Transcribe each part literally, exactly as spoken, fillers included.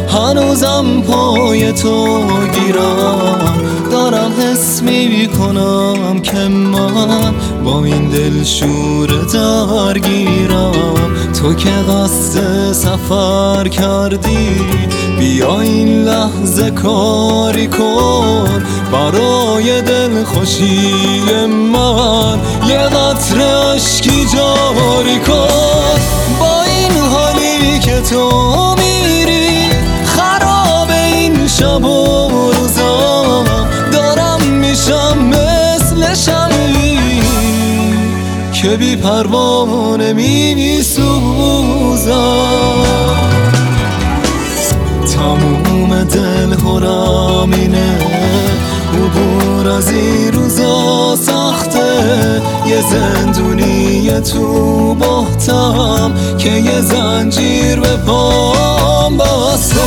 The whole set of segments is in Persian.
هنوزم پای تو گیرم، دارم حس می کنم که من با این دل شور درگیرم. تو که قصد سفر کردی، بیا این لحظه کاری کن برای دل خوشی من، یه قطره اشکی جاری کن. با این حالی که تو میری خراب این شب و روزا، دارم میشم مثل شمعی که بی پروانه می سوزم. تموم دل خورم اینه، عبور از این روزا سخته، یه زندونی تو بحتم که یه زنجیر به پام بسته.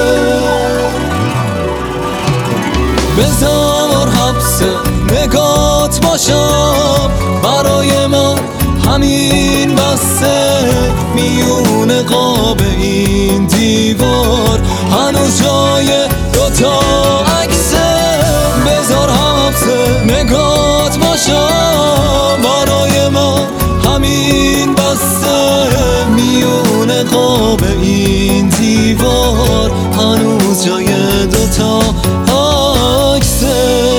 بذار حبس نگات باشم، برای من همین بسته. میون قاب این دیوار هنوز جای دوتا عکسه. بذار حبس نگات باشم، برای من همین بسته. میون قاب این دیوار هنوز جای دوتا عکسه.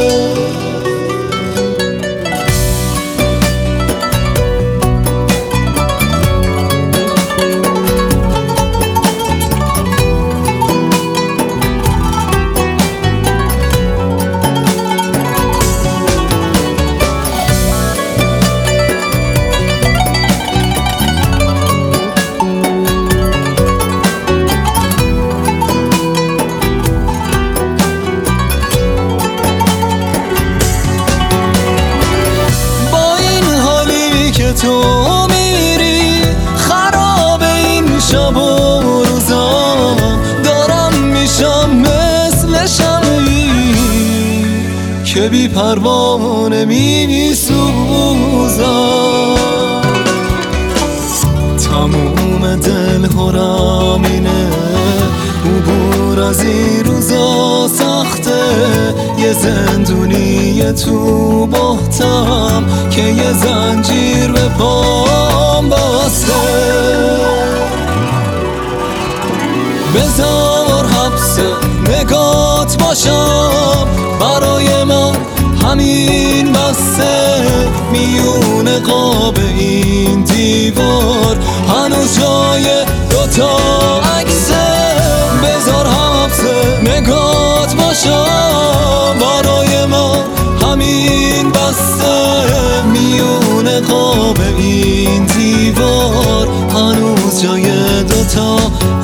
تو میری خراب این شب و روزا، دارم میشم مثل شمعی که بی پروانه می سوزم. تموم دل خورم اینه، عبور از این روزا سخته، یه زندونی تو بحتم که یه زنجیر به پام بسته. بذار حبس نگات باشم، برای من همین بسته. میون قاب این دیوار هنوز جای دوتا عکسه. بذار حبس نگات باشم، برای من همین بسته. میون قاب این دیوار هنوز جای دوتا